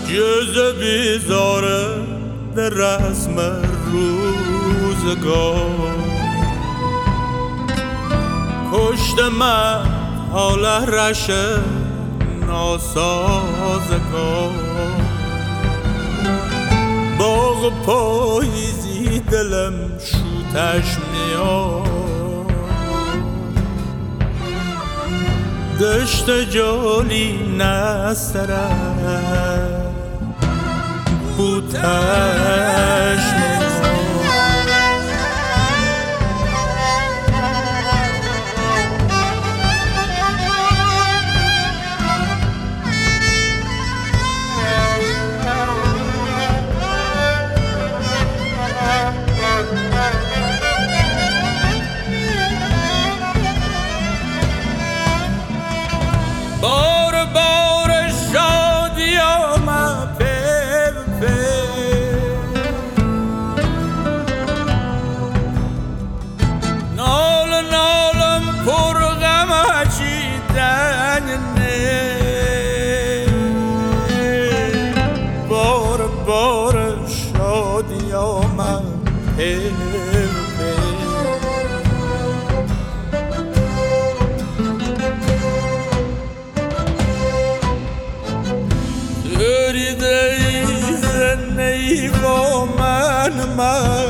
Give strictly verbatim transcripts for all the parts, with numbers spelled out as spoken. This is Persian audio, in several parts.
جز بیزاره در رسم روزگار کشت من حال رشه ناسازگار باغ پاییزی دلم شوتش میاد دشت جالی نستره بودش میاد بار بار شادی آمد پر پر نال نالم پر غم چیدن نه بار بار شادی آمد پر ای با من من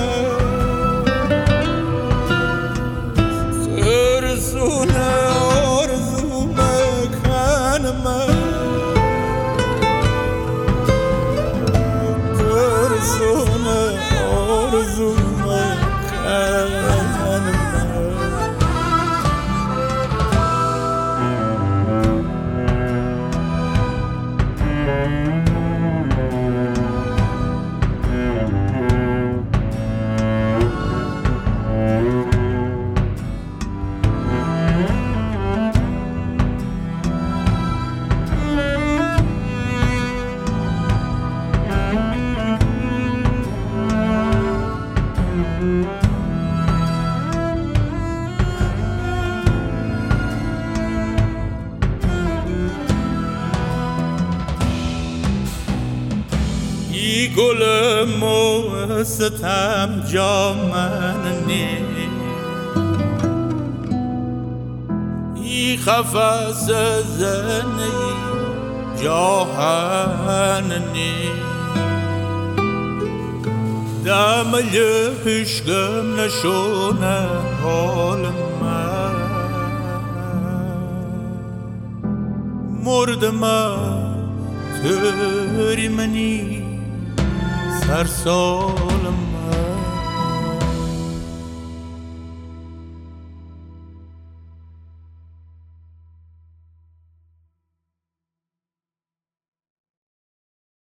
سرسون آرزو مکن من سرسون آرزو مکن من ای گل مستم جامن نی ای خفص زنی جاهن نی دمل عشقم نشونه حال من مرد من تری منی سرسال من